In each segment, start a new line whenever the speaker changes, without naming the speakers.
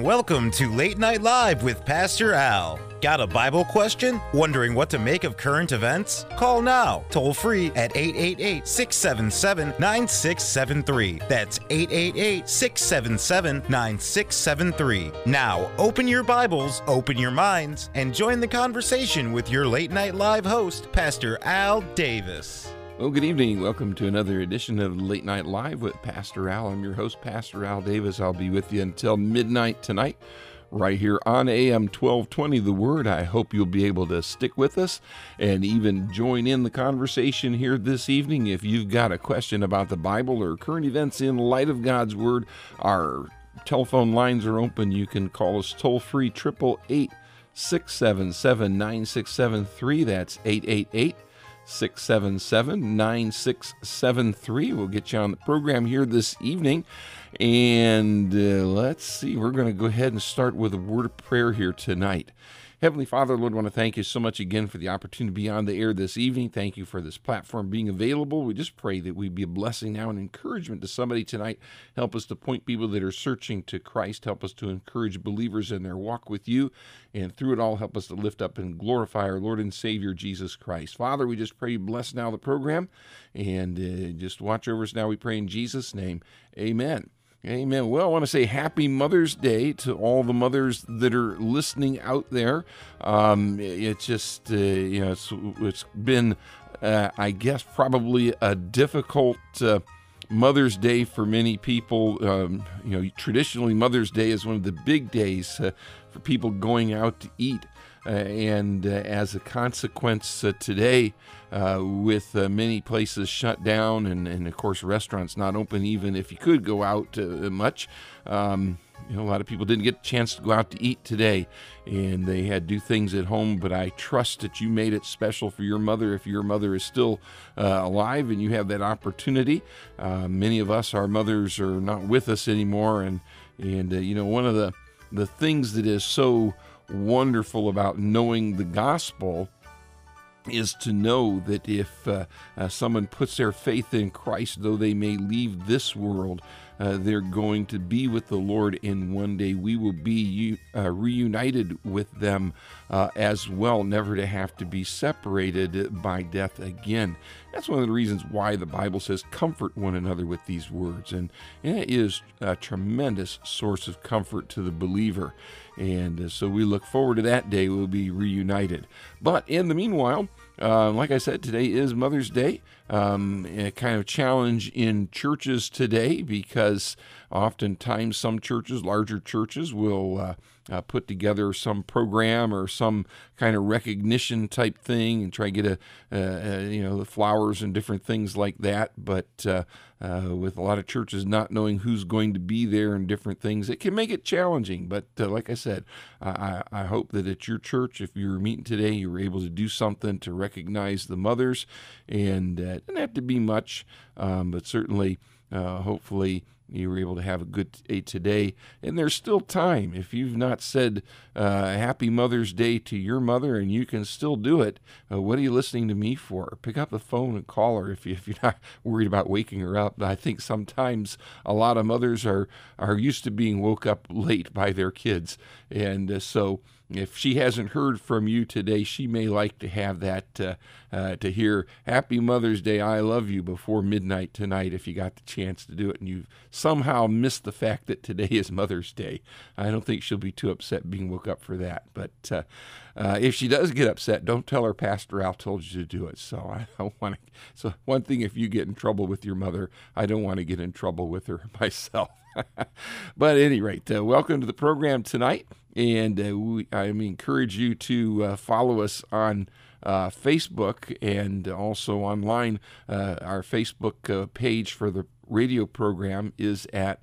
Welcome to Late Night Live with Pastor Al. Got a Bible question? Wondering what to make of current events? Call now, toll free at 888-677-9673. That's 888-677-9673. Now, open your Bibles, open your minds, and join the conversation with your Late Night Live host, Pastor Al Davis.
Well, good evening. Welcome to another edition of Late Night Live with Pastor Al. I'm your host, Pastor Al Davis. I'll be with you until midnight tonight, right here on AM 1220, The Word. I hope you'll be able to stick with us and even join in the conversation here this evening. If you've got a question about the Bible or current events in light of God's Word, our telephone lines are open. You can call us toll-free, 888-677-9673. That's 888-677-9673. We'll get you on the program here this evening. And let's see, we're going to go ahead and start with a word of prayer here tonight. Heavenly Father, Lord, I want to thank you so much again for the opportunity to be on the air this evening. Thank you for this platform being available. We just pray that we be a blessing now and encouragement to somebody tonight. Help us to point people that are searching to Christ. Help us to encourage believers in their walk with you. And through it all, help us to lift up and glorify our Lord and Savior, Jesus Christ. Father, we just pray you bless now the program. And just watch over us now, we pray in Jesus' name. Amen. Amen. Well, I want to say happy Mother's Day to all the mothers that are listening out there. It's just, it's been, I guess, probably a difficult Mother's Day for many people. Traditionally, Mother's Day is one of the big days for people going out to eat. And as a consequence, today, with many places shut down and of course, restaurants not open, even if you could go out much, a lot of people didn't get a chance to go out to eat today, and they had to do things at home. But I trust that you made it special for your mother if your mother is still alive and you have that opportunity. Many of us, our mothers are not with us anymore, and one of the things that is so wonderful about knowing the gospel is to know that if someone puts their faith in Christ, though they may leave this world, they're going to be with the Lord, and one day we will be reunited with them as well, never to have to be separated by death again. That's one of the reasons why the Bible says comfort one another with these words, and it is a tremendous source of comfort to the believer. And so we look forward to that day we'll be reunited. But in the meanwhile, like I said, today is Mother's Day. A kind of challenge in churches today, because oftentimes some churches, larger churches, will put together some program or some kind of recognition type thing and try to get the flowers and different things like that. But with a lot of churches not knowing who's going to be there and different things, it can make it challenging. But like I said, I hope that at your church, if you're meeting today, you were able to do something to recognize the mothers, and it doesn't have to be much, but certainly, hopefully, you were able to have a good day today. And there's still time. If you've not said Happy Mother's Day to your mother and you can still do it, what are you listening to me for? Pick up the phone and call her if you're not worried about waking her up. I think sometimes a lot of mothers are used to being woke up late by their kids. And so if she hasn't heard from you today, she may like to have that, to hear Happy Mother's Day, I love you, before midnight tonight, if you got the chance to do it and you've somehow missed the fact that today is Mother's Day. I don't think she'll be too upset being woke up for that. But if she does get upset, don't tell her Pastor Al told you to do it. So I don't want to. So one thing, if you get in trouble with your mother, I don't want to get in trouble with her myself. But at any rate, welcome to the program tonight. And I encourage you to follow us on Facebook and also online. Our Facebook page for the radio program is at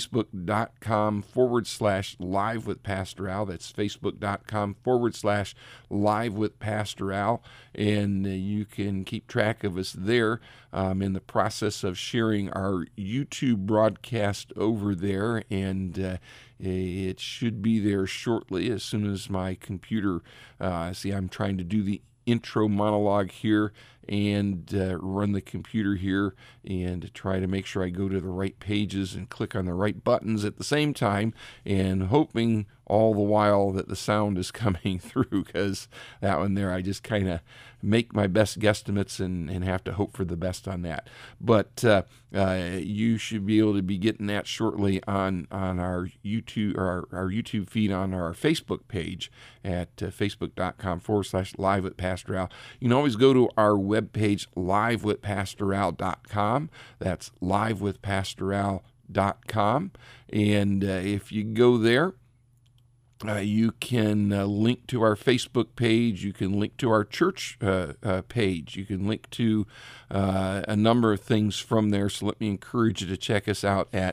facebook.com/live with Pastor Al. That's facebook.com/live with Pastor Al. And you can keep track of us there. In the process of sharing our YouTube broadcast over there, and it should be there shortly as soon as my computer, I'm trying to do the intro monologue here and run the computer here and try to make sure I go to the right pages and click on the right buttons at the same time, and hoping all the while that the sound is coming through, because that one there, I just kind of make my best guesstimates and have to hope for the best on that. But you should be able to be getting that shortly on our YouTube, or our YouTube feed on our Facebook page at facebook.com/live with Pastor Al. You can always go to our webpage, livewithpastoral.com. That's livewithpastoral.com. And if you go there, you can link to our Facebook page. You can link to our church page. You can link to a number of things from there. So let me encourage you to check us out at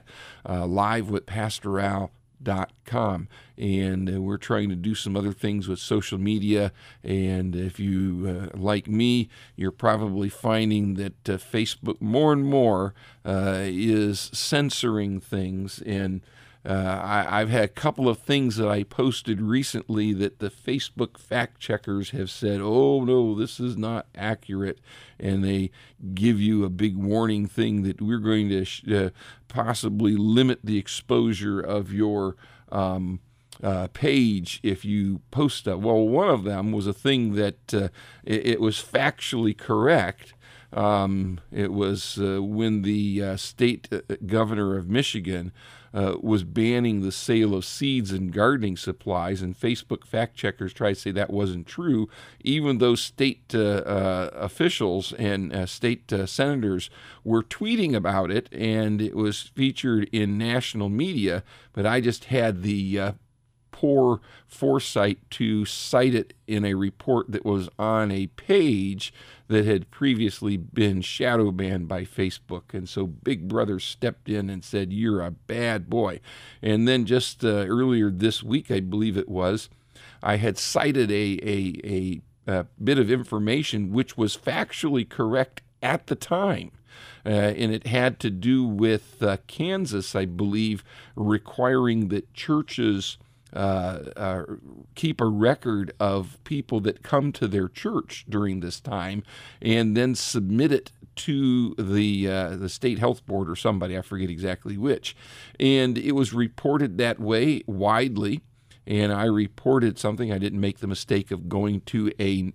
livewithpastoral.com. And we're trying to do some other things with social media. And if you, like me, you're probably finding that Facebook more and more is censoring things. And I've had a couple of things that I posted recently that the Facebook fact checkers have said, oh, no, this is not accurate. And they give you a big warning thing that we're going to possibly limit the exposure of your page if you post that. Well, one of them was a thing that it was factually correct. It was when the state governor of Michigan was banning the sale of seeds and gardening supplies, and Facebook fact checkers tried to say that wasn't true, even though state officials and state senators were tweeting about it, and it was featured in national media. But I just had the poor foresight to cite it in a report that was on a page that had previously been shadow banned by Facebook. And so Big Brother stepped in and said, you're a bad boy. And then just earlier this week, I believe it was, I had cited a bit of information which was factually correct at the time. And it had to do with Kansas, I believe, requiring that churches keep a record of people that come to their church during this time, and then submit it to the state health board or somebody, I forget exactly which. And it was reported that way widely, and I reported something. I didn't make the mistake of going to a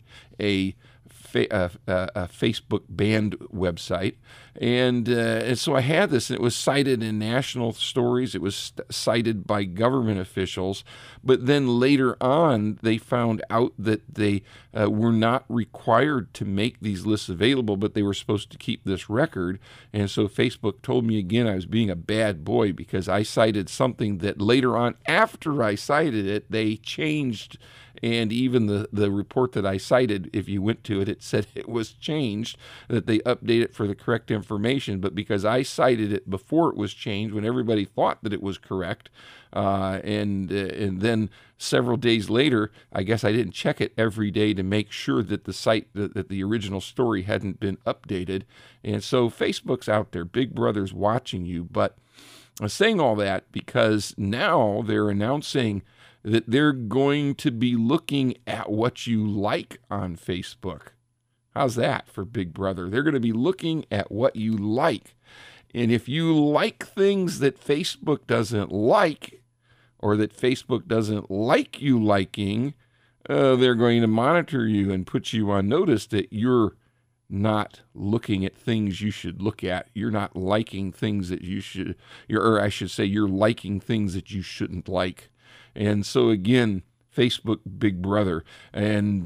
Facebook banned website. And so I had this, and it was cited in national stories. It was cited by government officials. But then later on, they found out that they were not required to make these lists available, but they were supposed to keep this record. And so Facebook told me again I was being a bad boy because I cited something that later on, after I cited it, they changed. And even the report that I cited, if you went to it, it said it was changed, that they update it for the correct information. But because I cited it before it was changed, when everybody thought that it was correct, and then several days later, I guess I didn't check it every day to make sure that the site, that the original story hadn't been updated. And so Facebook's out there, Big Brother's watching you. But I'm saying all that because now they're announcing that they're going to be looking at what you like on Facebook. How's that for Big Brother? They're going to be looking at what you like. And if you like things that Facebook doesn't like, or that Facebook doesn't like you liking, they're going to monitor you and put you on notice that you're not looking at things you should look at. You're not liking things that you should, or I should say, you're liking things that you shouldn't like. And so again, Facebook, Big Brother. And,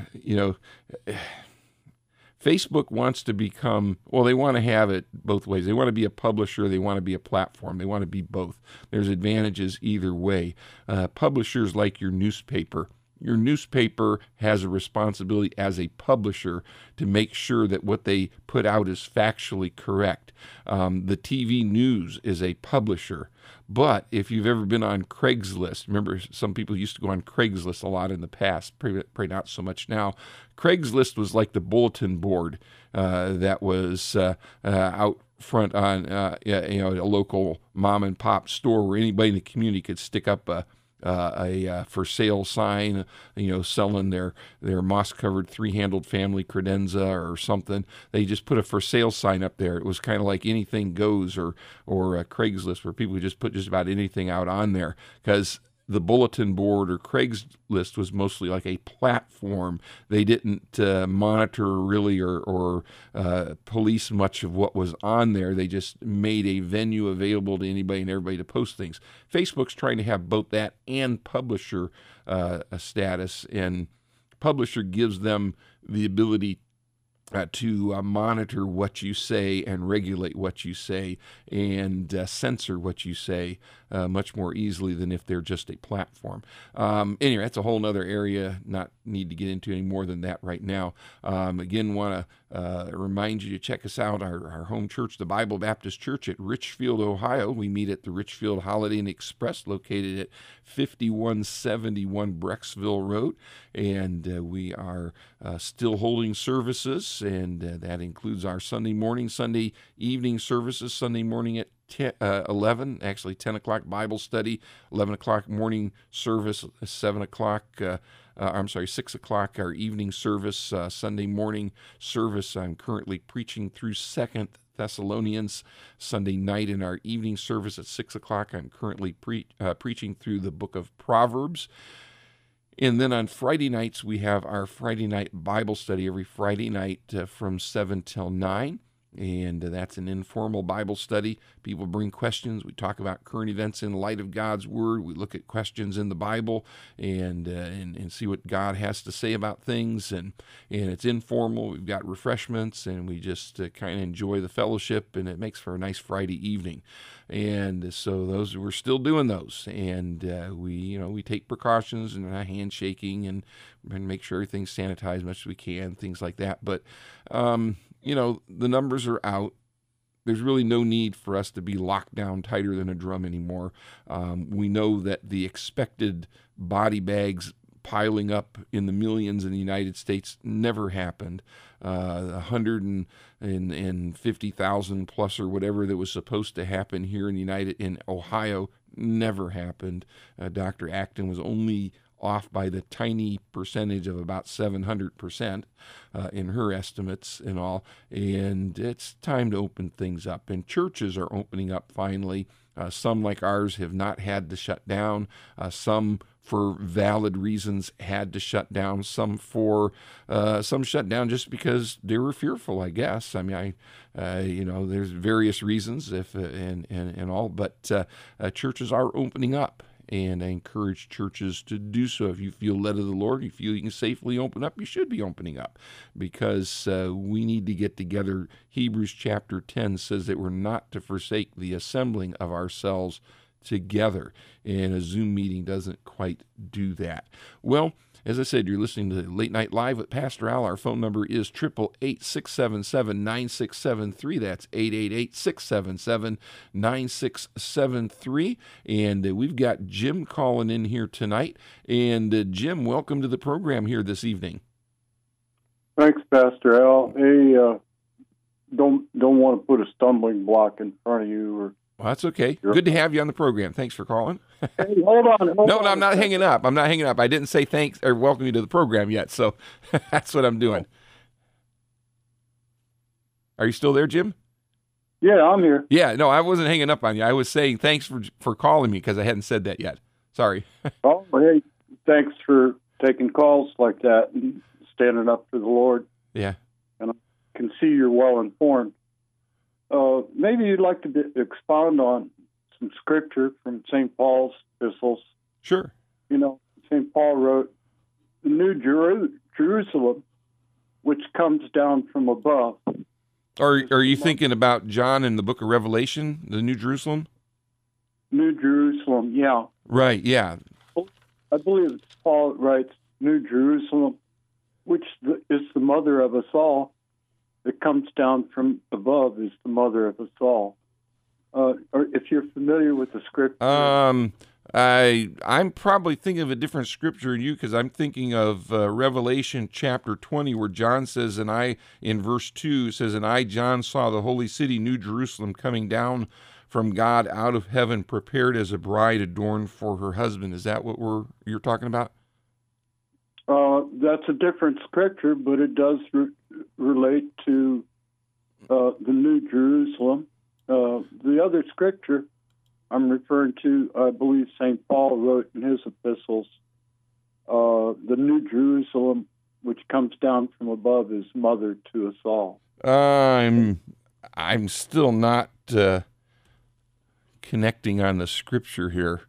Facebook wants to become, well, they want to have it both ways. They want to be a publisher. They want to be a platform. They want to be both. There's advantages either way. Publishers like your newspaper. Your newspaper has a responsibility as a publisher to make sure that what they put out is factually correct. The TV news is a publisher. But if you've ever been on Craigslist, remember some people used to go on Craigslist a lot in the past, probably not so much now. Craigslist was like the bulletin board that was out front on a local mom and pop store where anybody in the community could stick up a a for sale sign, selling their moss-covered three-handled family credenza or something. They just put a for sale sign up there. It was kind of like Anything Goes or Craigslist, where people could just put just about anything out on there, because the bulletin board or Craigslist was mostly like a platform. They didn't monitor really or police much of what was on there. They just made a venue available to anybody and everybody to post things. Facebook's trying to have both that and publisher status, and publisher gives them the ability to monitor what you say and regulate what you say and censor what you say much more easily than if they're just a platform. Anyway, that's a whole other area, not need to get into any more than that right now. Again, want to remind you to check us out, our home church, the Bible Baptist Church at Richfield, Ohio. We meet at the Richfield Holiday Inn Express, located at 5171 Brecksville Road, and we are still holding services, and that includes our Sunday morning, Sunday evening services, Sunday morning at 11, actually 10 o'clock Bible study, 11 o'clock morning service, 6 o'clock our evening service, Sunday morning service. I'm currently preaching through 2 Thessalonians. Sunday night in our evening service at 6 o'clock, I'm currently preaching through the book of Proverbs. And then on Friday nights, we have our Friday night Bible study every Friday night from 7 till 9. And that's an informal Bible study. People bring questions. We talk about current events in light of God's Word. We look at questions in the Bible and see what God has to say about things. And it's informal. We've got refreshments, and we just kind of enjoy the fellowship, and it makes for a nice Friday evening. And so we're still doing those, and we take precautions and handshaking and make sure everything's sanitized as much as we can, things like that. But the numbers are out. There's really no need for us to be locked down tighter than a drum anymore. We know that the expected body bags piling up in the millions in the United States never happened. 150,000 plus or whatever that was supposed to happen here in Ohio never happened. Dr. Acton was only off by the tiny percentage of about 700% in her estimates and all. And it's time to open things up. And churches are opening up finally. Some, like ours, have not had to shut down. Some, for valid reasons, had to shut down. Some shut down just because they were fearful, I guess. I mean, there's various reasons and all, but churches are opening up. And I encourage churches to do so. If you feel led of the Lord, you feel you can safely open up, you should be opening up, because we need to get together. Hebrews chapter 10 says that we're not to forsake the assembling of ourselves together, and a Zoom meeting doesn't quite do that. Well, as I said, you're listening to Late Night Live with Pastor Al. Our phone number is 888-677-9673. That's 888-677-9673. And we've got Jim calling in here tonight. And Jim, welcome to the program here this evening.
Thanks, Pastor Al. Hey, don't want to put a stumbling block in front of you.
Well, that's okay. Good to have you on the program. Thanks for calling.
Hey, hold on.
No, I'm not hanging up. I didn't say thanks or welcome you to the program yet, so that's what I'm doing. Are you still there, Jim?
Yeah, I'm here.
Yeah, no, I wasn't hanging up on you. I was saying thanks for calling me, because I hadn't said that yet. Sorry.
Oh, hey, thanks for taking calls like that and standing up for the Lord.
Yeah.
And I can see you're well informed. Maybe you'd like to expound on some scripture from St. Paul's epistles.
Sure.
St. Paul wrote, "The New Jerusalem, which comes down from above."
Are you thinking about John in the book of Revelation, the New Jerusalem?
New Jerusalem, yeah.
Right, yeah.
I believe Paul writes, "New Jerusalem, which is the mother of us all, that comes down from above, is the mother of us all." Or if you're familiar with the scripture.
I'm probably thinking of a different scripture than you, because I'm thinking of Revelation chapter 20, where John says, in verse 2, says, "And I, John, saw the holy city, New Jerusalem, coming down from God out of heaven, prepared as a bride adorned for her husband. Is that what you're talking about?
That's a different scripture, but it does relate to the New Jerusalem. The other scripture I'm referring to, I believe St. Paul wrote in his epistles, the New Jerusalem, which comes down from above, is mother to us all.
I'm still not connecting on the scripture here,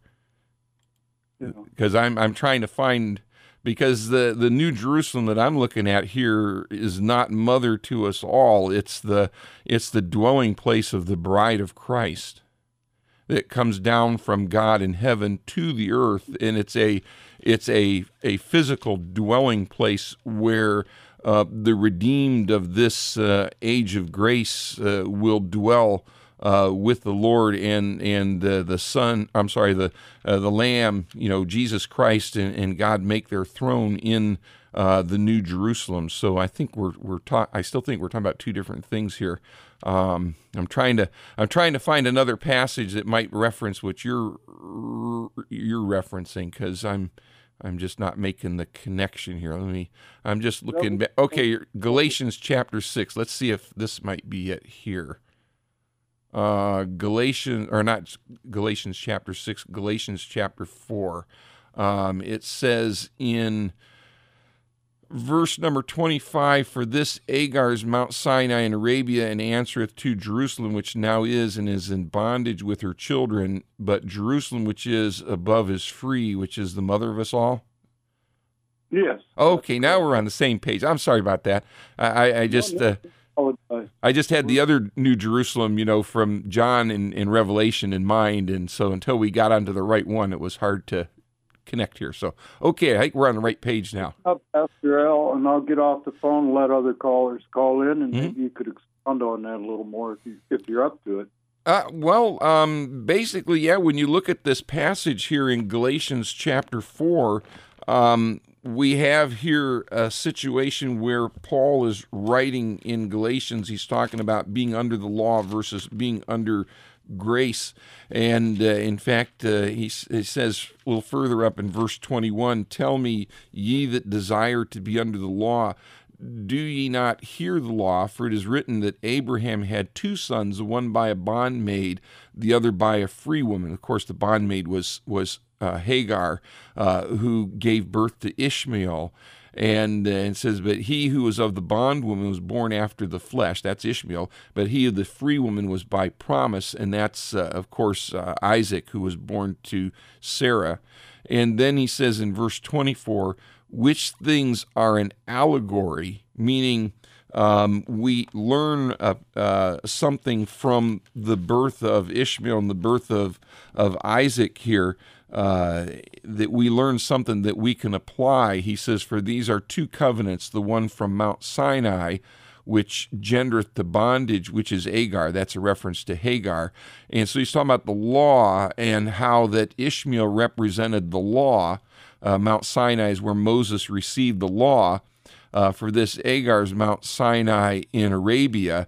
because I'm trying to find, because the New Jerusalem that I'm looking at here is not mother to us all. It's the dwelling place of the bride of Christ that comes down from God in heaven to the earth, and it's a physical dwelling place where the redeemed of this age of grace will dwell with the Lord and the Son. I'm sorry, the Lamb. Jesus Christ and God make their throne in the New Jerusalem. So I think I still think we're talking about two different things here. I'm trying to find another passage that might reference what you're referencing, because I'm just not making the connection here. I'm just looking back. Okay, Galatians chapter 6. Let's see if this might be it here. Galatians chapter 6, Galatians chapter 4. It says in verse number 25, for this Agar is Mount Sinai in Arabia, and answereth to Jerusalem, which now is and is in bondage with her children, but Jerusalem, which is above, is free, which is the mother of us all.
Yes.
Okay, now we're on the same page. I'm sorry about that. I just had the other New Jerusalem, from John in Revelation in mind, and so until we got onto the right one, it was hard to connect here. So, okay, I think we're on the right page now.
Pastor Al, and I'll get off the phone and let other callers call in, and maybe you could expand on that a little more if you're up to it.
Basically, yeah, when you look at this passage here in Galatians chapter 4, we have here a situation where Paul is writing in Galatians. He's talking about being under the law versus being under grace. And in fact, he says a little further up in verse 21, tell me, ye that desire to be under the law, do ye not hear the law? For it is written that Abraham had two sons, the one by a bondmaid, the other by a free woman. Of course, the bondmaid was Hagar, who gave birth to Ishmael. And it says, but he who was of the bondwoman was born after the flesh. That's Ishmael. But he of the free woman was by promise. And that's, of course, Isaac, who was born to Sarah. And then he says in verse 24, which things are an allegory, meaning we learn something from the birth of Ishmael and the birth of Isaac here, that we learn something that we can apply. He says, for these are two covenants, the one from Mount Sinai, which gendereth the bondage, which is Agar. That's a reference to Hagar. And so he's talking about the law and how that Ishmael represented the law. Mount Sinai is where Moses received the law. For this Agar's Mount Sinai in Arabia,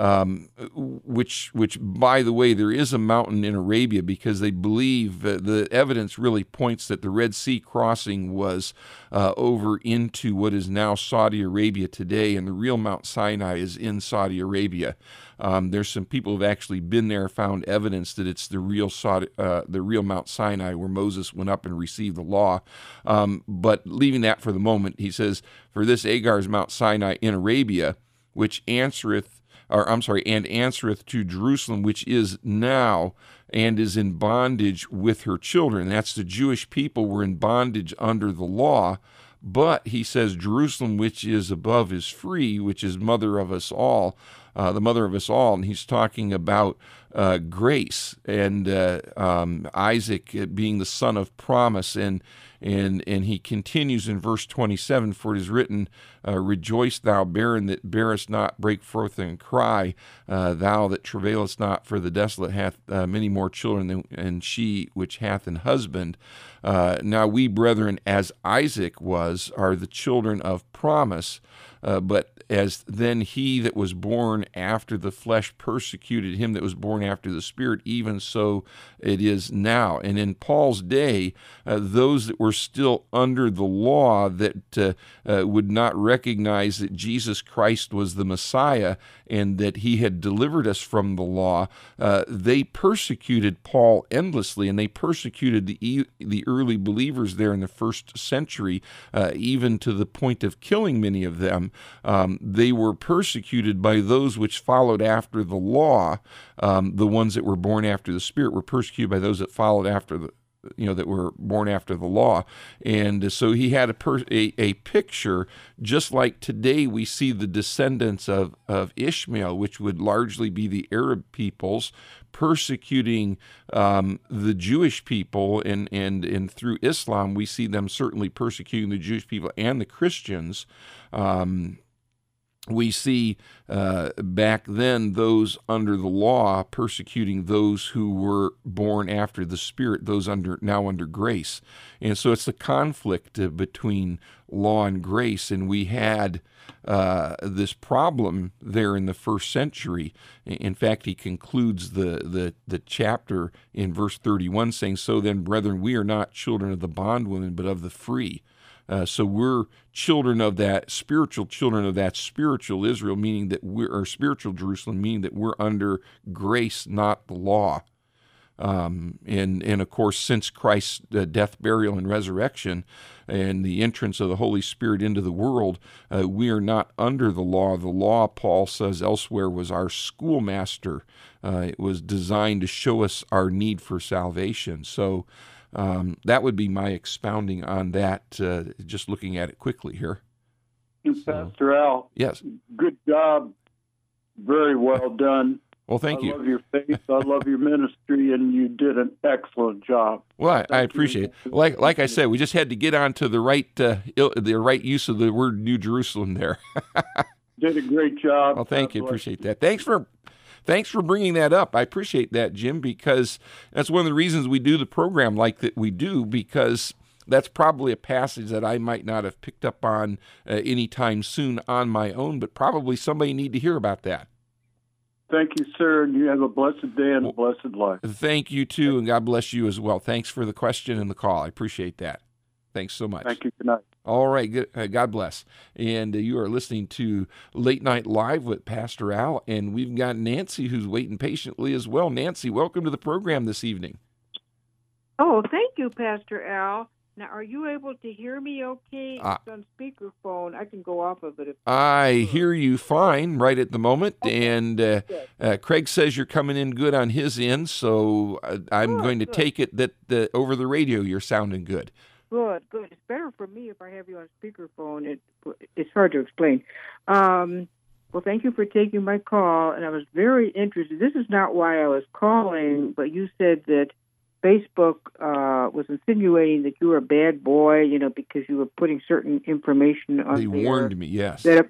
which by the way, there is a mountain in Arabia, because they believe the evidence really points that the Red Sea crossing was over into what is now Saudi Arabia today, and the real Mount Sinai is in Saudi Arabia. There's some people who have actually been there, found evidence that it's the real Mount Sinai where Moses went up and received the law. But leaving that for the moment, he says, for this Agar's Mount Sinai in Arabia, which answereth to Jerusalem, which is now and is in bondage with her children. That's the Jewish people were in bondage under the law. But he says, Jerusalem, which is above, is free, which is mother of us all, the mother of us all. And he's talking about grace and Isaac being the son of promise. And he continues in verse 27, for it is written, rejoice thou barren that bearest not, break forth and cry, thou that travailest not, for the desolate hath many more children than she which hath an husband. Now we, brethren, as Isaac was, are the children of promise. but as then he that was born after the flesh persecuted him that was born after the Spirit, even so it is now. And in Paul's day, those that were still under the law that would not recognize that Jesus Christ was the Messiah and that he had delivered us from the law, they persecuted Paul endlessly, and they persecuted the early believers there in the first century, even to the point of killing many of them. They were persecuted by those which followed after the law. The ones that were born after the Spirit were persecuted by those that followed after that were born after the law. And so he had a picture, just like today we see the descendants of Ishmael, which would largely be the Arab peoples, persecuting the Jewish people, and through Islam we see them certainly persecuting the Jewish people and the Christians. We see back then those under the law persecuting those who were born after the Spirit, those now under grace. And so it's the conflict between law and grace, and we had this problem there in the first century. In fact, he concludes the chapter in verse 31 saying, "So then, brethren, we are not children of the bondwoman, but of the free." So we're children of that, spiritual children of that spiritual Israel, meaning that we're spiritual Jerusalem, meaning that we're under grace, not the law. And of course, since Christ's death, burial, and resurrection, and the entrance of the Holy Spirit into the world, we are not under the law. The law, Paul says elsewhere, was our schoolmaster. It was designed to show us our need for salvation. So that would be my expounding on that, just looking at it quickly here.
Pastor Al.
Yes.
Good job. Very well done.
Well, thank you.
I love your faith. I love your ministry, and you did an excellent job.
Well, I appreciate it. Like I said, we just had to get on to the right use of the word New Jerusalem there.
Did a great job.
Well, thank you. Appreciate that. Thanks for bringing that up. I appreciate that, Jim, because that's one of the reasons we do the program like that we do, because that's probably a passage that I might not have picked up on anytime soon on my own, but probably somebody need to hear about that.
Thank you, sir, and you have a blessed day and a blessed life.
Thank you, too, and God bless you as well. Thanks for the question and the call. I appreciate that. Thanks so much.
Thank you. Good night.
All right. Good. God bless. And you are listening to Late Night Live with Pastor Al, and we've got Nancy who's waiting patiently as well. Nancy, welcome to the program this evening.
Oh, thank you, Pastor Al. Now, are you able to hear me okay? It's on speakerphone. I can go off of it.
I hear you fine right at the moment, okay. And Craig says you're coming in good on his end, so I'm going to take it that over the radio you're sounding good.
Good. It's better for me if I have you on speakerphone. It's hard to explain. Well, thank you for taking my call, and I was very interested. This is not why I was calling, but you said that Facebook was insinuating that you were a bad boy, because you were putting certain information on there.
They warned me, yes.
That of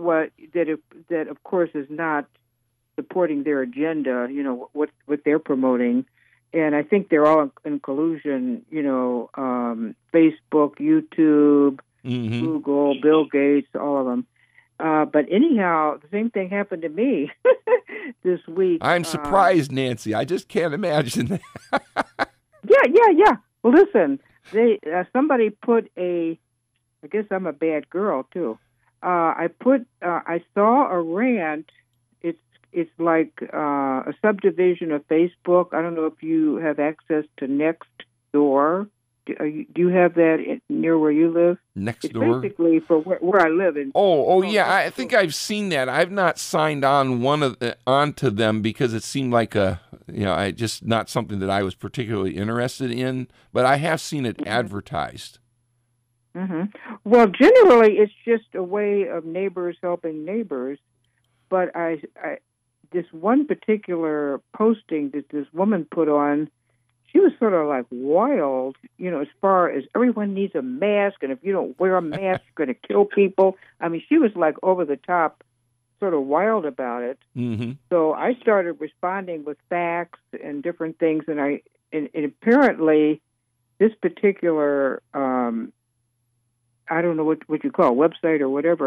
course is not supporting their agenda, what they're promoting. And I think they're all in collusion, Facebook, YouTube, Google, Bill Gates, all of them. But anyhow, the same thing happened to me this week.
I'm surprised, Nancy. I just can't imagine that.
Yeah. Well, listen, somebody put I guess I'm a bad girl, too. I saw a rant. It's like a subdivision of Facebook. I don't know if you have access to Nextdoor. Do you have that near where you live?
Nextdoor?
It's basically for where I live.
Yeah. I think I've seen that. I've not signed on onto them because it seemed like just not something that I was particularly interested in. But I have seen it advertised.
Mm-hmm. Well, generally, it's just a way of neighbors helping neighbors. But this one particular posting that this woman put on, she was sort of like wild, as far as everyone needs a mask, and if you don't wear a mask, you're going to kill people. I mean, she was like over the top, sort of wild about it. Mm-hmm. So I started responding with facts and different things, and apparently this particular, I don't know what you call it, website or whatever,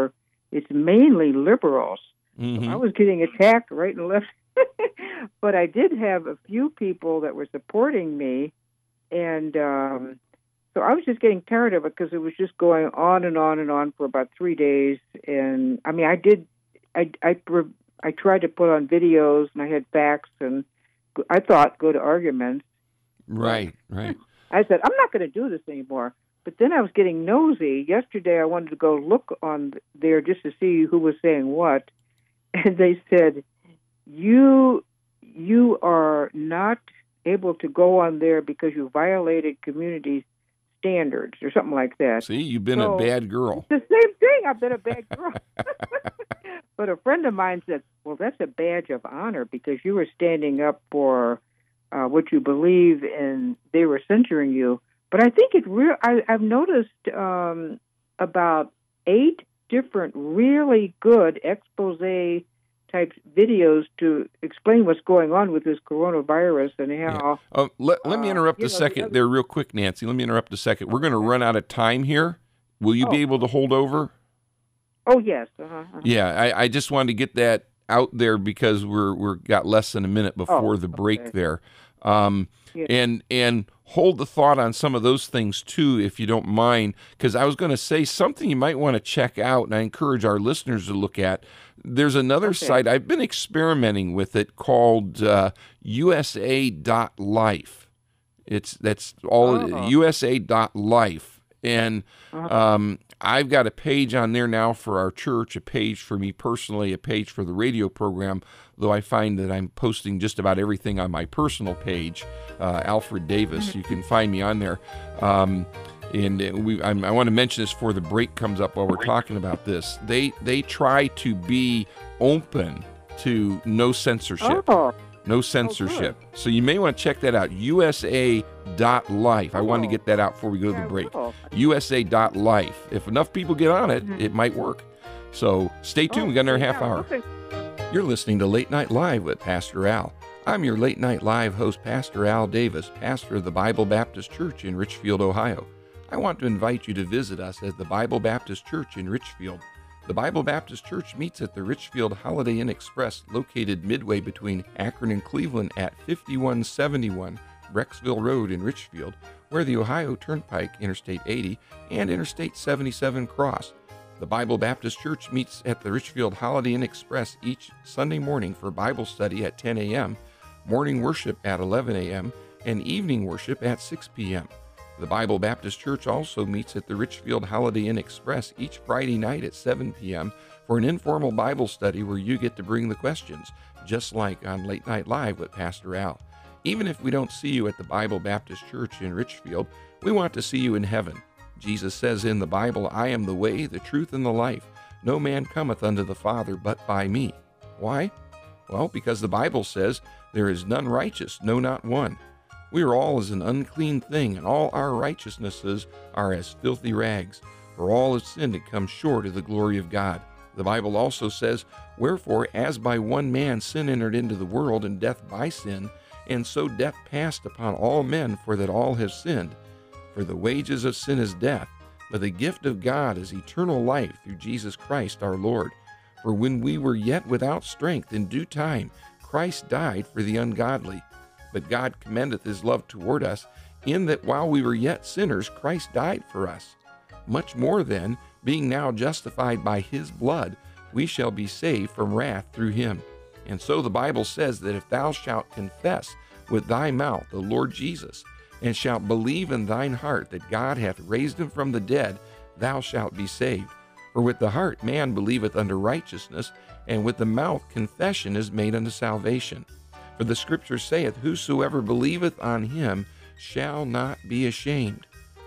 it's mainly liberals.
Mm-hmm.
So I was getting attacked right and left. But I did have a few people that were supporting me, and so I was just getting tired of it because it was just going on and on and on for about 3 days. And I mean, I tried to put on videos, and I had facts, and I thought good arguments.
Right.
I said, I'm not going to do this anymore. But then I was getting nosy. Yesterday, I wanted to go look on there just to see who was saying what, and they said, you are not able to go on there because you violated community standards or something like that.
See, you've been a bad girl.
It's the same thing. I've been a bad girl. But a friend of mine said, well, that's a badge of honor because you were standing up for what you believe and they were censoring you. But I think I've noticed about 8 different really good expose type videos to explain what's going on with this coronavirus and how...
Yeah. Let me interrupt a second there real quick, Nancy. Let me interrupt a second. We're going to run out of time here. Will you be able to hold over?
Oh, yes.
Yeah, I just wanted to get that out there because we're got less than a minute before the break there. And hold the thought on some of those things too, if you don't mind, because I was going to say something you might want to check out, and I encourage our listeners to look at. There's another site, I've been experimenting with it, called USA.life. That's all USA.life. And I've got a page on there now for our church, a page for me personally, a page for the radio program, though I find that I'm posting just about everything on my personal page, Alfred Davis. You can find me on there. I want to mention this before the break comes up while we're talking about this. They try to be open to no censorship. No censorship. So you may want to check that out, USA.life. I wanted to get that out before we go to the break. USA.life. If enough people get on it, it might work. So stay tuned. We got another half hour. You're listening to Late Night Live with Pastor Al. I'm your Late Night Live host, Pastor Al Davis, pastor of the Bible Baptist Church in Richfield, Ohio. I want to invite you to visit us at the Bible Baptist Church in Richfield. The Bible Baptist Church meets at the Richfield Holiday Inn Express, located midway between Akron and Cleveland at 5171 Brecksville Road in Richfield, where the Ohio Turnpike, Interstate 80, and Interstate 77 cross. The Bible Baptist Church meets at the Richfield Holiday Inn Express each Sunday morning for Bible study at 10 a.m., morning worship at 11 a.m., and evening worship at 6 p.m. The Bible Baptist Church also meets at the Richfield Holiday Inn Express each Friday night at 7 p.m. for an informal Bible study where you get to bring the questions, just like on Late Night Live with Pastor Al. Even if we don't see you at the Bible Baptist Church in Richfield, we want to see you in heaven. Jesus says in the Bible, I am the way, the truth, and the life. No man cometh unto the Father but by me. Why? Well, because the Bible says, there is none righteous, no, not one. We are all as an unclean thing, and all our righteousnesses are as filthy rags. For all have sinned and come short of the glory of God. The Bible also says, wherefore, as by one man sin entered into the world, and death by sin, and so death passed upon all men, for that all have sinned. For the wages of sin is death, but the gift of God is eternal life through Jesus Christ our Lord. For when we were yet without strength, in due time Christ died for the ungodly. But God commendeth his love toward us, in that while we were yet sinners, Christ died for us. Much more then, being now justified by his blood, we shall be saved from wrath through him. And so the Bible says that if thou shalt confess with thy mouth the Lord Jesus, and shalt believe in thine heart that God hath raised him from the dead, thou shalt be saved. For with the heart man believeth unto righteousness, and with the mouth confession is made unto salvation. For the Scripture saith, whosoever believeth on him shall not be ashamed.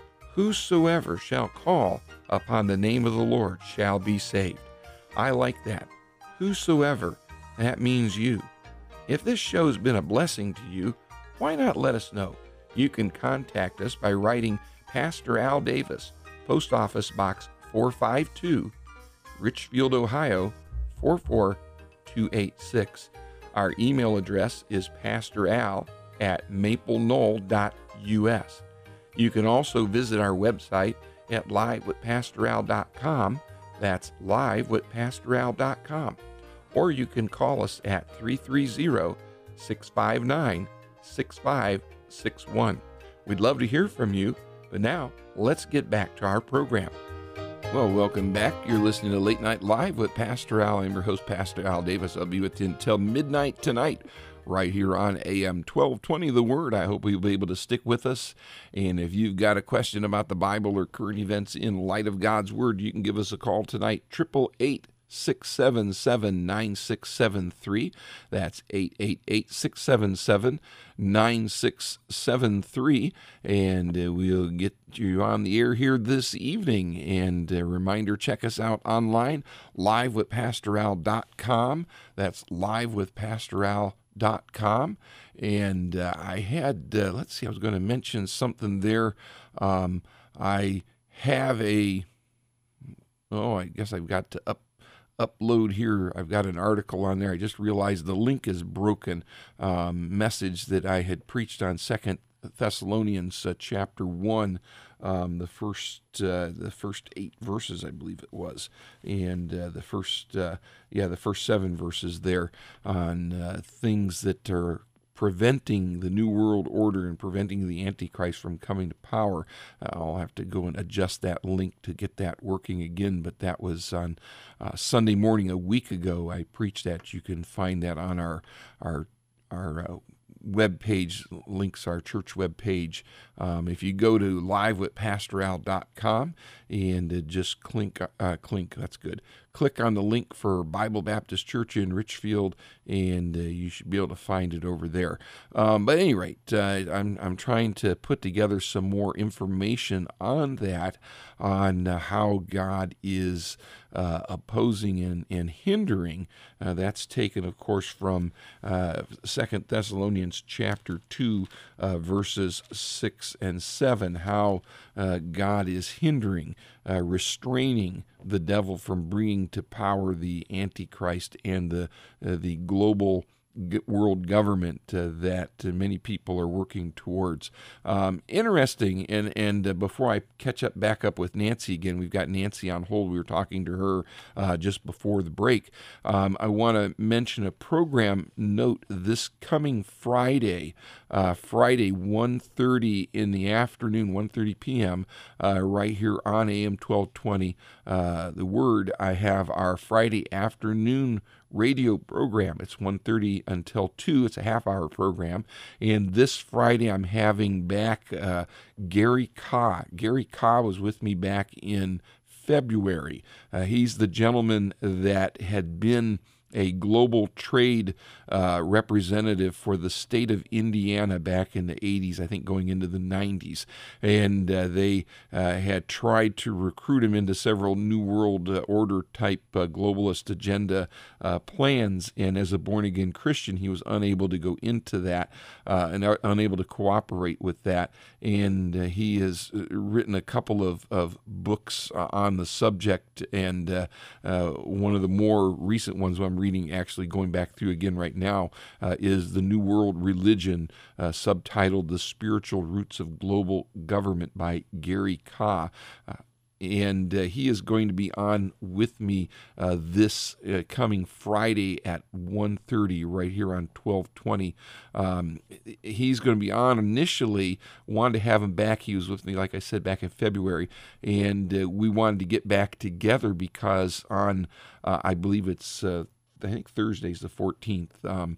Whosoever shall call upon the name of the Lord shall be saved. I like that. Whosoever, that means you. If this show's been a blessing to you, why not let us know? You can contact us by writing Pastor Al Davis, Post Office Box 452, Richfield, Ohio 44286. Our email address is pastoral@mapleknoll.us. You can also visit our website at livewithpastoral.com That's live@PastorAl.com. Or you can call us at 330-659-6561. We'd love to hear from you, but now let's get back to our program. Well, welcome back. You're listening to Late Night Live with Pastor Al. I'm your host, Pastor Al Davis. I'll be with you until midnight tonight, right here on AM 1220 The Word. I hope you'll be able to stick with us. And if you've got a question about the Bible or current events in light of God's Word, you can give us a call tonight, 888-677-9673. That's 888-677-9673. And we'll get you on the air here this evening. And a reminder, check us out online, livewithpastoral.com. That's livewithpastoral.com. And I had, let's see, I was going to mention something there. I have I guess I've got to upload here. I've got an article on there. I just realized the link is broken. Message that I had preached on 2 Thessalonians chapter 1, the first 8 verses, I believe it was, and the first 7 verses there on things that are preventing the New World Order and preventing the Antichrist from coming to power. I'll have to go and adjust that link to get that working again, but that was on Sunday morning a week ago. I preached that. You can find that on our web page, links our church web page. If you go to livewithpastoral.com and just click on the link for Bible Baptist Church in Richfield, and you should be able to find it over there. But at any rate, I'm trying to put together some more information on that, on how God is opposing and hindering. That's taken, of course, from 2 Thessalonians chapter 2, verses 6 and 7, how God is hindering, restraining the devil from bringing to power the Antichrist and the global world government that many people are working towards. Interesting, and before I back up with Nancy again, we've got Nancy on hold. We were talking to her just before the break. I want to mention a program note this coming Friday, 1:30 in the afternoon, 1:30 p.m., right here on AM 1220. The Word, I have our Friday afternoon radio program. It's 1:30 until 2. It's a half-hour program. And this Friday, I'm having back Gary Kah. Gary Kah was with me back in February. He's the gentleman that had been a global trade representative for the state of Indiana back in the 80s, I think going into the 90s. And they had tried to recruit him into several New World Order type globalist agenda plans. And as a born-again Christian, he was unable to go into that and unable to cooperate with that. And he has written a couple of books on the subject. And one of the more recent ones I'm reading, actually going back through again right now, is The New World Religion, subtitled The Spiritual Roots of Global Government by Gary Kah. And he is going to be on with me this coming Friday at 1:30 right here on 1220. He's going to be on initially. Wanted to have him back. He was with me, like I said, back in February. And we wanted to get back together because on, I believe it's I think Thursday's the 14th,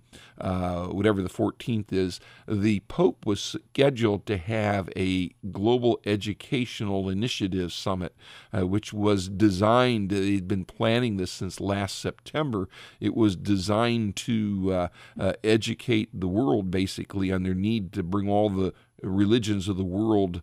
whatever the 14th is, the Pope was scheduled to have a global educational initiative summit, which was designed, they'd been planning this since last September. It was designed to educate the world basically on their need to bring all the religions of the world,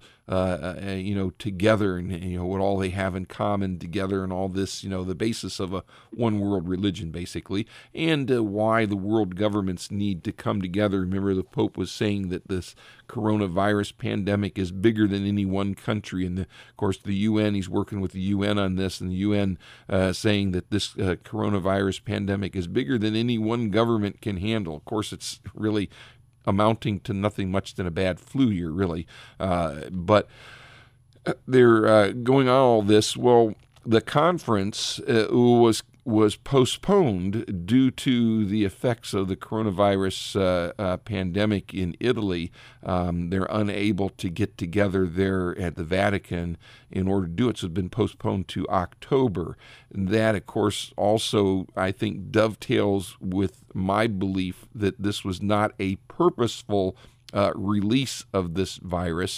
together, and what all they have in common together, and all this, the basis of a one world religion, basically, and why the world governments need to come together. Remember, the Pope was saying that this coronavirus pandemic is bigger than any one country, and of course, the UN. He's working with the UN on this, and the UN saying that this coronavirus pandemic is bigger than any one government can handle. Of course, it's really amounting to nothing much than a bad flu year, really. But they're going on all this. Well, the conference was postponed due to the effects of the coronavirus pandemic in Italy. They're unable to get together there at the Vatican in order to do it, so it's been postponed to October. And that, of course, also, I think, dovetails with my belief that this was not a purposeful release of this virus.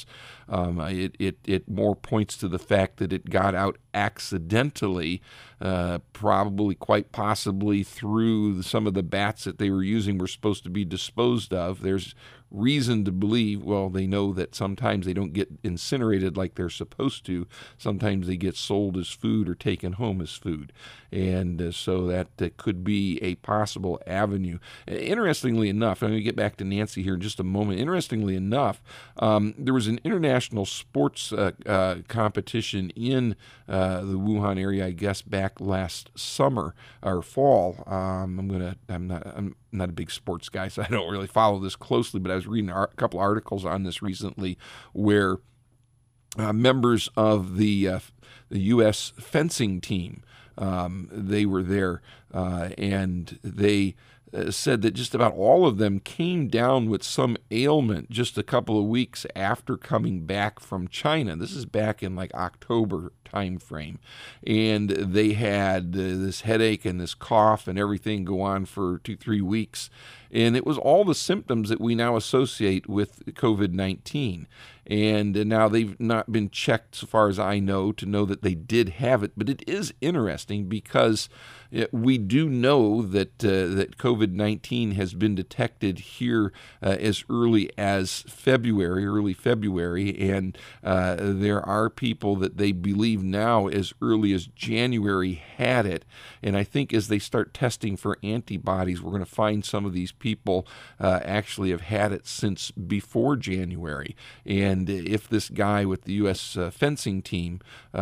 It more points to the fact that it got out accidentally, probably quite possibly through some of the bats that they were using were supposed to be disposed of. There's reason to believe, well, they know that sometimes they don't get incinerated like they're supposed to. Sometimes they get sold as food or taken home as food. And so that could be a possible avenue. Interestingly enough, I'm going to get back to Nancy here in just a moment. Interestingly enough, there was an international sports competition in the Wuhan area, I guess, back last summer or fall. I'm not a big sports guy, so I don't really follow this closely, but I was reading a couple articles on this recently where members of the U.S. fencing team, they were there, and they said that just about all of them came down with some ailment just a couple of weeks after coming back from China. This is back in like October time frame, and they had this headache and this cough and everything go on for 2-3 weeks, and it was all the symptoms that we now associate with COVID-19. And now they've not been checked, so far as I know, to know that they did have it. But it is interesting because we do know that that COVID-19 has been detected here as early as early February, and there are people that they believe now as early as January had it. And I think as they start testing for antibodies, we're going to find some of these people actually have had it since before January. And if this guy with the U.S. Fencing team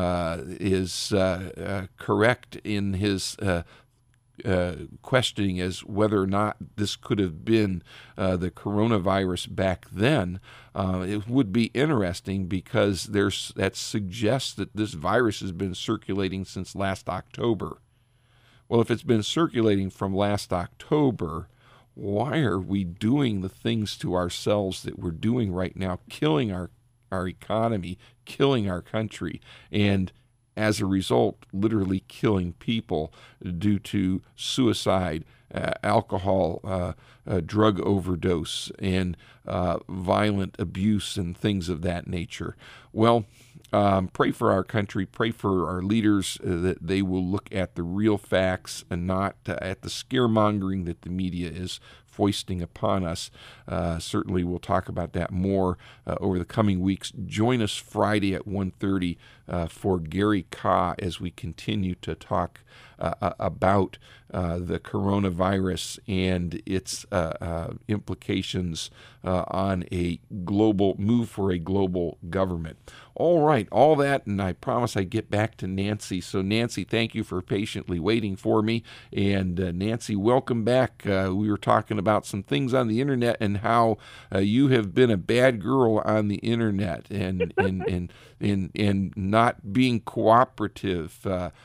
is correct in his questioning as whether or not this could have been the coronavirus back then, it would be interesting because that suggests that this virus has been circulating since last October. Well, if it's been circulating from last October, why are we doing the things to ourselves that we're doing right now, killing our economy, killing our country, and as a result, literally killing people due to suicide, alcohol, drug overdose, and violent abuse and things of that nature? Well, pray for our country, pray for our leaders that they will look at the real facts and not at the scaremongering that the media is foisting upon us. Certainly we'll talk about that more over the coming weeks. Join us Friday at 1:30 for Gary Kah as we continue to talk about the coronavirus and its implications on a global move for a global government. All right, all that, and I promise I'd get back to Nancy. So Nancy, thank you for patiently waiting for me. And Nancy, welcome back. We were talking about some things on the internet and how you have been a bad girl on the internet and not being cooperative.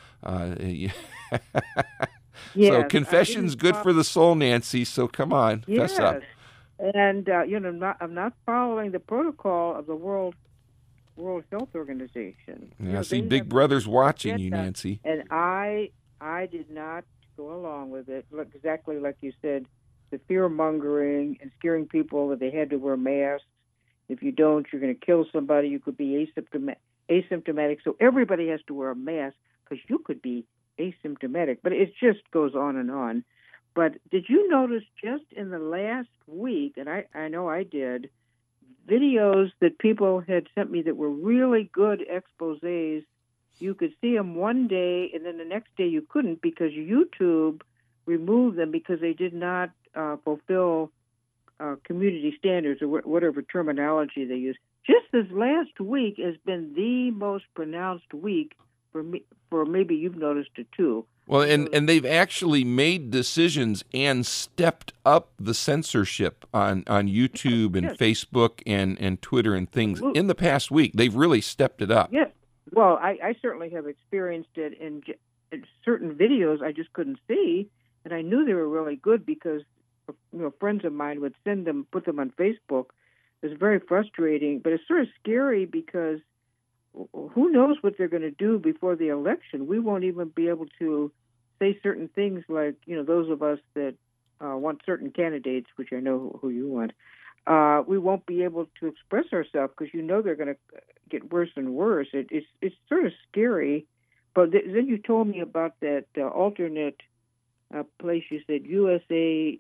Yes,
so confession's good for the soul, Nancy. So come on, fess up.
And I'm not following the protocol of the World Health Organization.
Yeah, see, Big Brother's watching you, Nancy.
And I did not go along with it. Exactly like you said, the fear-mongering and scaring people that they had to wear masks. If you don't, you're going to kill somebody. You could be asymptomatic. So everybody has to wear a mask because you could be asymptomatic. But it just goes on and on. But did you notice just in the last week, and I know I did, videos that people had sent me that were really good exposés? You could see them one day, and then the next day you couldn't because YouTube removed them because they did not fulfill community standards or whatever terminology they use. Just this last week has been the most pronounced week for me. For maybe you've noticed it too.
Well, and they've actually made decisions and stepped up the censorship on YouTube and Facebook and Twitter and things in the past week. They've really stepped it up.
Yes, Well, I certainly have experienced it in certain videos I just couldn't see, and I knew they were really good because friends of mine would put them on Facebook. It was very frustrating, but it's sort of scary because who knows what they're going to do before the election? We won't even be able to say certain things like, those of us that want certain candidates, which I know who you want. We won't be able to express ourselves because they're going to get worse and worse. It's sort of scary. But then you told me about that alternate place. You said USA.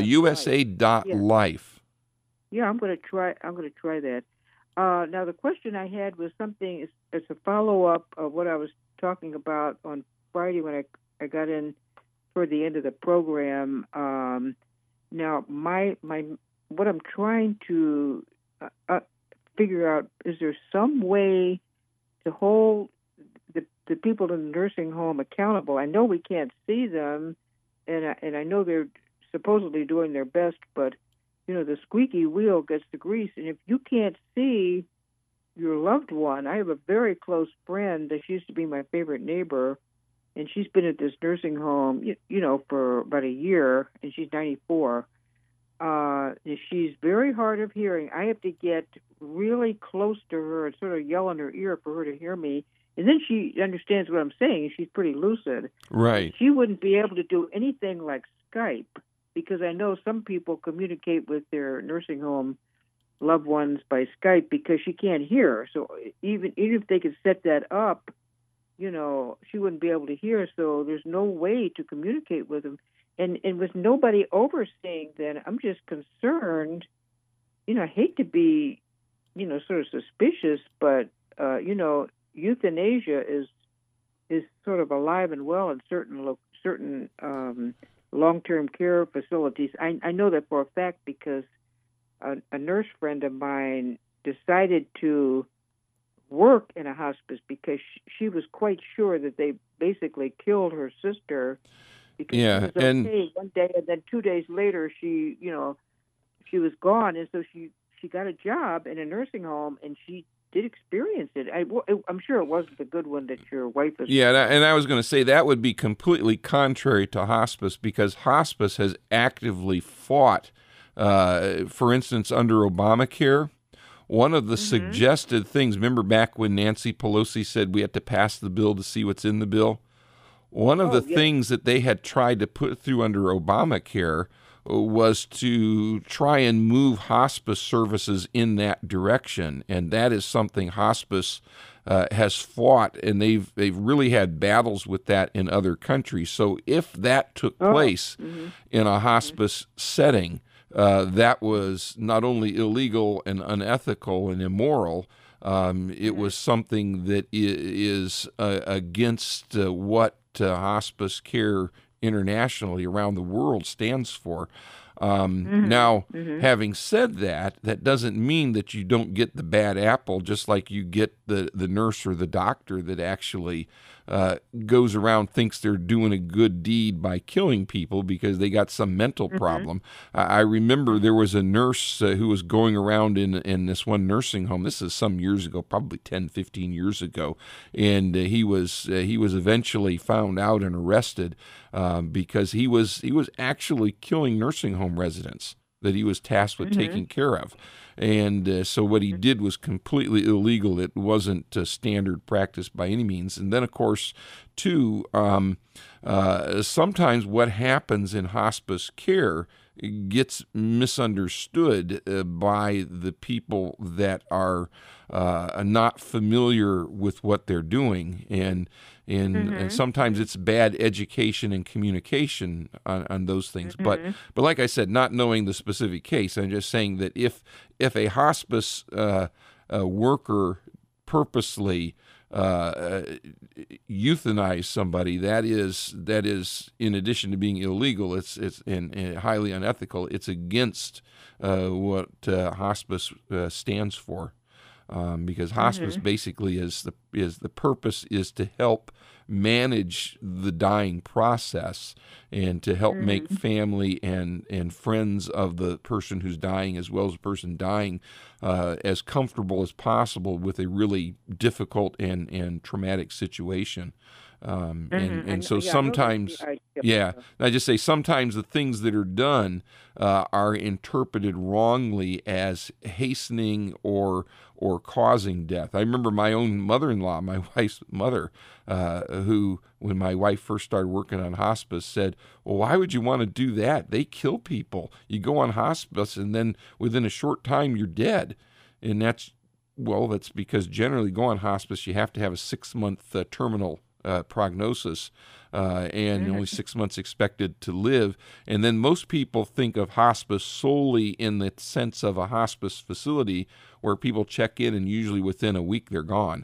USA.life.
Yeah, I'm going to try that. Now the question I had was something. It's a follow up of what I was talking about on Friday when I got in toward the end of the program. Now my what I'm trying to figure out, is there some way to hold the people in the nursing home accountable? I know we can't see them, and I know they're supposedly doing their best, but the squeaky wheel gets the grease, and if you can't see your loved one, I have a very close friend that she used to be my favorite neighbor, and she's been at this nursing home, for about a year, and she's 94. She's very hard of hearing. I have to get really close to her and sort of yell in her ear for her to hear me. And then she understands what I'm saying. She's pretty lucid.
Right.
She wouldn't be able to do anything like Skype because I know some people communicate with their nursing home loved ones by Skype because she can't hear. So even if they could set that up, she wouldn't be able to hear. So there's no way to communicate with them. And with nobody overseeing, then I'm just concerned. I hate to be, sort of suspicious, but euthanasia is sort of alive and well in certain long-term care facilities. I know that for a fact because a nurse friend of mine decided to work in a hospice because she was quite sure that they basically killed her sister. Because she was okay one day, and then 2 days later, she was gone, and so she got a job in a nursing home, and she did experience it. I'm sure it wasn't the good one that your wife is.
Yeah, and I was going to say that would be completely contrary to hospice because hospice has actively fought, for instance, under Obamacare. One of the suggested things, remember back when Nancy Pelosi said we had to pass the bill to see what's in the bill? One of the things that they had tried to put through under Obamacare was to try and move hospice services in that direction, and that is something hospice has fought, and they've really had battles with that in other countries. So if that took place in a hospice setting, that was not only illegal and unethical and immoral. It was something that is against what hospice care internationally around the world stands for. Now, having said that, that doesn't mean that you don't get the bad apple, just like you get the nurse or the doctor that actually goes around, thinks they're doing a good deed by killing people because they got some mental problem. I remember there was a nurse who was going around in this one nursing home. This is some years ago, probably 10, 15 years ago. And he was eventually found out and arrested because he was actually killing nursing home residents that he was tasked with taking care of. And so what he did was completely illegal. It wasn't standard practice by any means. And then, of course, too, sometimes what happens in hospice care gets misunderstood by the people that are not familiar with what they're doing. And sometimes it's bad education and communication on those things. But like I said, not knowing the specific case, I'm just saying that if a hospice worker purposely euthanize somebody, that is in addition to being illegal, it's and highly unethical. It's against what hospice stands for. Because hospice basically is the purpose is to help manage the dying process and to help make family and friends of the person who's dying, as well as the person dying, as comfortable as possible with a really difficult and traumatic situation. And so sometimes, I just say sometimes the things that are done are interpreted wrongly as hastening or causing death. I remember my own mother-in-law, my wife's mother, who, when my wife first started working on hospice, said, well, why would you want to do that? They kill people. You go on hospice, and then within a short time, you're dead. And that's because generally go on hospice, you have to have a 6-month terminal prognosis and only 6 months expected to live. And then most people think of hospice solely in the sense of a hospice facility where people check in and usually within a week they're gone.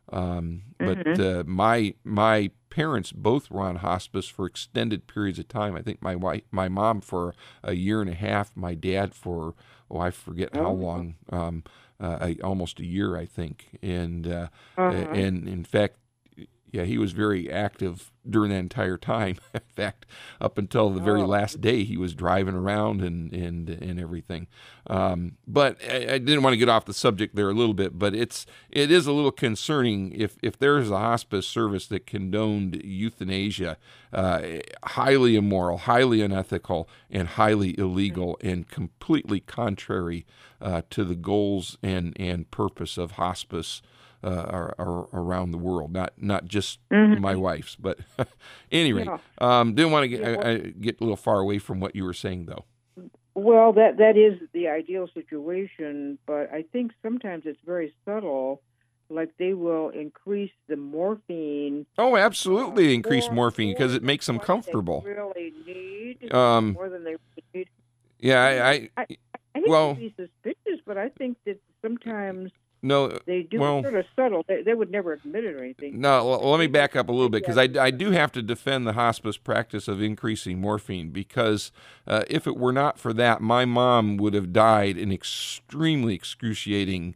But my parents both were on hospice for extended periods of time. I think my mom for a year and a half, my dad for, I forget how long, almost a year, I think. And in fact, he was very active during that entire time. In fact, up until the very last day, he was driving around and everything. But I didn't want to get off the subject there a little bit, but it is a little concerning if there is a hospice service that condoned euthanasia, highly immoral, highly unethical, and highly illegal, and completely contrary to the goals and purpose of hospice are around the world, not just my wife's, but anyway, didn't want to get a little far away from what you were saying, though.
Well, that is the ideal situation, but I think sometimes it's very subtle. Like they will increase the morphine.
Oh, absolutely, increase morphine because it makes them comfortable.
They really need more than they need.
Yeah,
I hate to be suspicious, but I think that sometimes.
No,
they do sort of subtle. They would never admit it or anything.
No, let me back up a little bit because I do have to defend the hospice practice of increasing morphine because if it were not for that, my mom would have died in extremely excruciating,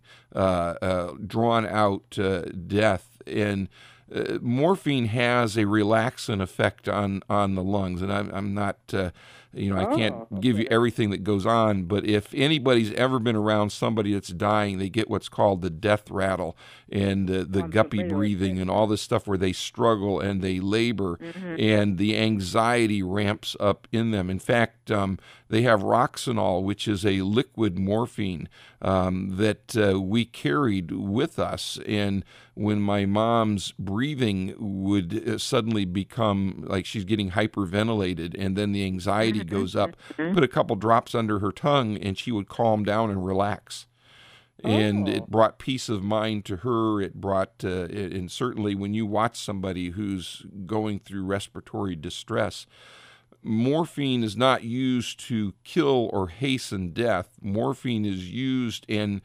drawn-out death. And morphine has a relaxant effect on the lungs, and I'm not. I can't give you everything that goes on, but if anybody's ever been around somebody that's dying, they get what's called the death rattle and the guppy breathing and all this stuff where they struggle and they labor and the anxiety ramps up in them. In fact, they have Roxanol, which is a liquid morphine that we carried with us. And when my mom's breathing would suddenly become like she's getting hyperventilated and then the anxiety goes up, put a couple drops under her tongue and she would calm down and relax. And it brought peace of mind to her. It brought, and certainly when you watch somebody who's going through respiratory distress, morphine is not used to kill or hasten death. Morphine is used and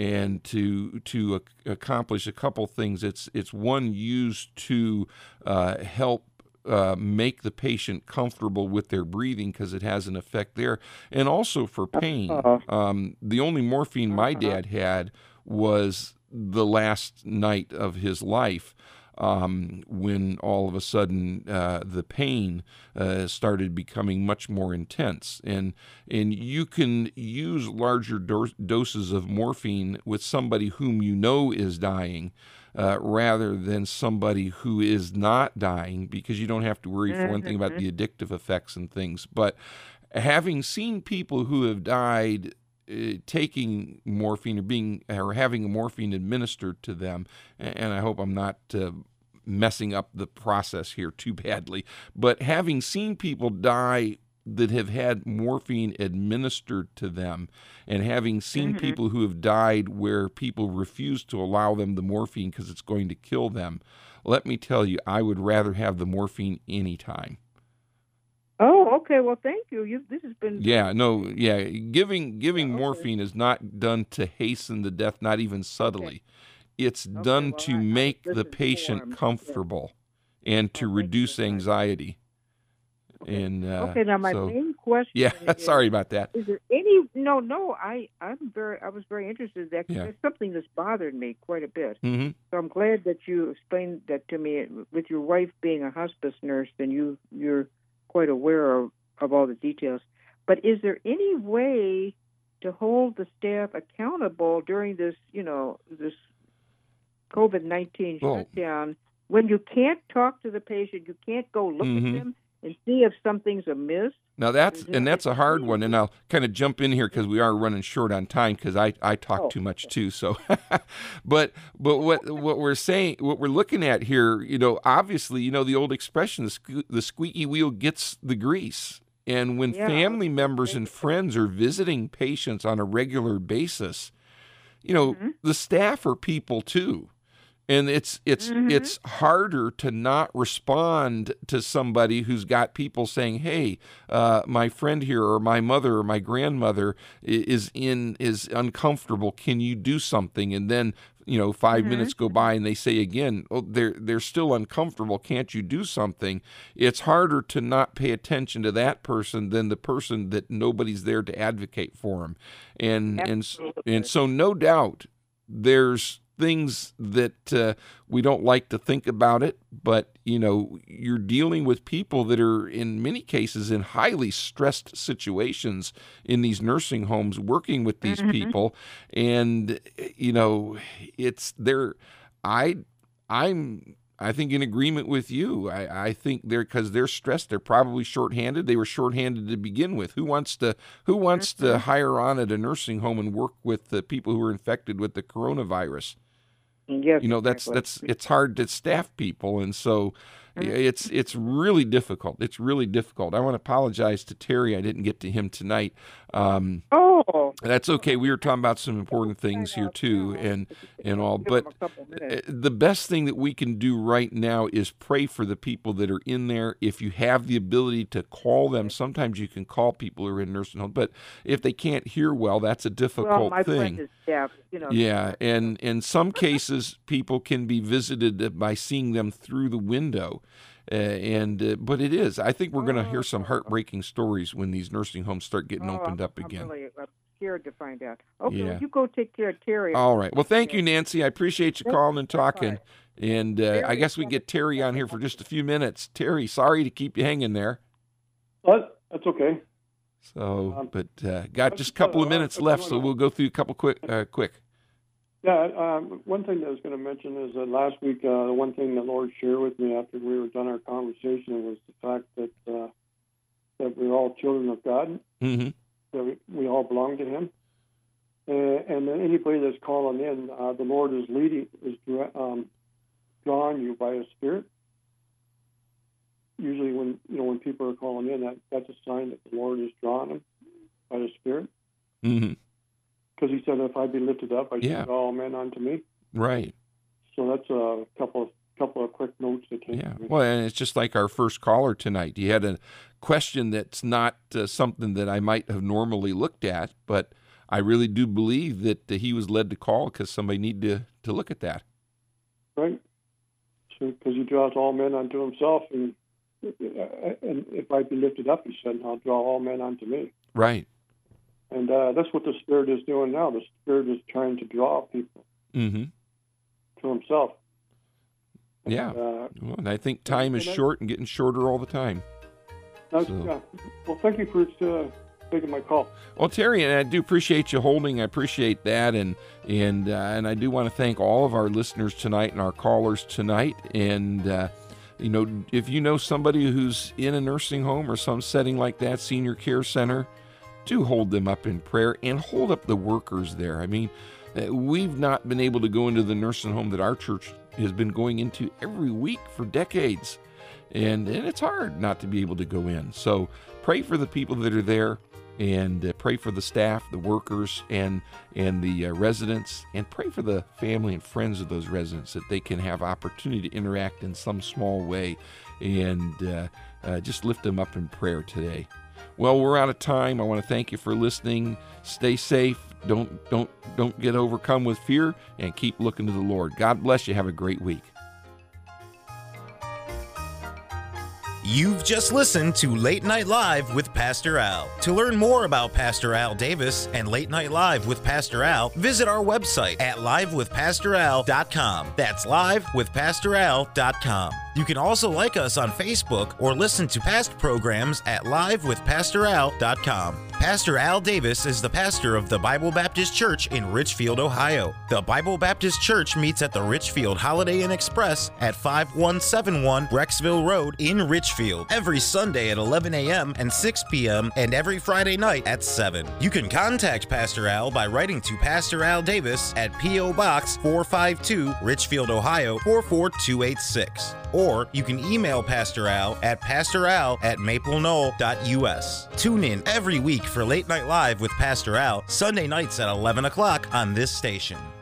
to accomplish a couple things. It's one used to help make the patient comfortable with their breathing because it has an effect there, and also for pain. The only morphine my dad had was the last night of his life. When all of a sudden the pain started becoming much more intense. And you can use larger doses of morphine with somebody whom you know is dying rather than somebody who is not dying, because you don't have to worry, for one thing, about the addictive effects and things. But having seen people who have died taking morphine or having morphine administered to them, and I hope I'm not messing up the process here too badly, but having seen people die that have had morphine administered to them, and having seen people who have died where people refuse to allow them the morphine because it's going to kill them, let me tell you, I would rather have the morphine anytime.
Oh, okay. Well, thank you. This has been...
Giving morphine is not done to hasten the death, not even subtly. Okay. It's done to make the patient comfortable and to reduce anxiety.
Okay. Now, my main question.
Yeah, sorry about that.
Is there any? No. I was very interested in that because
Yeah.
it's something that's bothered me quite a bit.
Mm-hmm.
So I'm glad that you explained that to me. With your wife being a hospice nurse, then you're quite aware of all the details. But is there any way to hold the staff accountable during this, this COVID-19 shutdown, when you can't talk to the patient, you can't go look at them and see if something's amiss?
Now that's a hard one, and I'll kind of jump in here because we are running short on time because I talk too much too. So, but what we're saying, what we're looking at here, obviously, the old expression, the squeaky wheel gets the grease. And when family members and friends are visiting patients on a regular basis, the staff are people too. And it's harder to not respond to somebody who's got people saying, "Hey, my friend here, or my mother, or my grandmother is uncomfortable. Can you do something?" And then 5 minutes go by and they say again, "Oh, they're still uncomfortable. Can't you do something?" It's harder to not pay attention to that person than the person that nobody's there to advocate for them. And so no doubt there's things that we don't like to think about it, but you're dealing with people that are in many cases in highly stressed situations in these nursing homes, working with these people, and it's there. I think in agreement with you. I think because they're stressed, they're probably shorthanded. They were shorthanded to begin with. Who wants to hire on at a nursing home and work with the people who are infected with the coronavirus?
Yes,
it's hard to staff people, and so it's really difficult. It's really difficult. I want to apologize to Terry. I didn't get to him tonight. That's okay. We were talking about some important things here too, and all. But the best thing that we can do right now is pray for the people that are in there. If you have the ability to call them, sometimes you can call people who are in nursing homes. But if they can't hear well, that's a difficult
my
thing.
friend is deaf,
Yeah, and in some cases, people can be visited by seeing them through the window. But it is. I think we're going to hear some heartbreaking stories when these nursing homes start getting opened up again.
I'm scared to find out. Okay,
Yeah.
well, you go take care of Terry.
All right. Well, thank you, Nancy. I appreciate you calling and talking. And I guess we get Terry on here for just a few minutes. Terry, sorry to keep you hanging there.
That's okay.
So, but got just a couple of minutes left, so we'll go through a couple quick.
Yeah, one thing that I was going to mention is that last week, the one thing the Lord shared with me after we were done our conversation was the fact that we're all children of God, that we all belong to Him, and then anybody that's calling in, the Lord is drawing you by His Spirit. Usually, when people are calling in, that's a sign that the Lord is drawing them by His Spirit.
Mm-hmm.
Because He said, "If I be lifted up, I shall draw all men unto me."
Right.
So that's a couple of quick notes that came.
Yeah. Well, and it's just like our first caller tonight. He had a question that's not something that I might have normally looked at, but I really do believe that he was led to call because somebody needed to look at that.
Right. So because He draws all men unto Himself, and if I be lifted up, He said, "I'll draw all men unto me."
Right.
And that's what the Spirit is doing now. The Spirit is trying to draw people to Himself.
Yeah. Well, and I think time is short and getting shorter all the time.
Yeah. Well, thank you for taking my call.
Well, Terry, and I do appreciate you holding. I appreciate that, and I do want to thank all of our listeners tonight and our callers tonight. And if you know somebody who's in a nursing home or some setting like that, senior care center, do hold them up in prayer and hold up the workers there. I mean, we've not been able to go into the nursing home that our church has been going into every week for decades. And it's hard not to be able to go in. So pray for the people that are there, and pray for the staff, the workers, and the residents, and pray for the family and friends of those residents that they can have opportunity to interact in some small way, and just lift them up in prayer today. Well, we're out of time. I want to thank you for listening. Stay safe. Don't get overcome with fear, and keep looking to the Lord. God bless you. Have a great week.
You've just listened to Late Night Live with Pastor Al. To learn more about Pastor Al Davis and Late Night Live with Pastor Al, visit our website at livewithpastoral.com. That's livewithpastoral.com. You can also like us on Facebook or listen to past programs at livewithpastoral.com. Pastor Al Davis is the pastor of the Bible Baptist Church in Richfield, Ohio. The Bible Baptist Church meets at the Richfield Holiday Inn Express at 5171 Brecksville Road in Richfield every Sunday at 11 a.m. and 6 p.m. and every Friday night at 7. You can contact Pastor Al by writing to Pastor Al Davis at P.O. Box 452, Richfield, Ohio 44286. Or you can email Pastor Al at pastoral@mapleknoll.us. Tune in every week for Late Night Live with Pastor Al, Sunday nights at 11 o'clock on this station.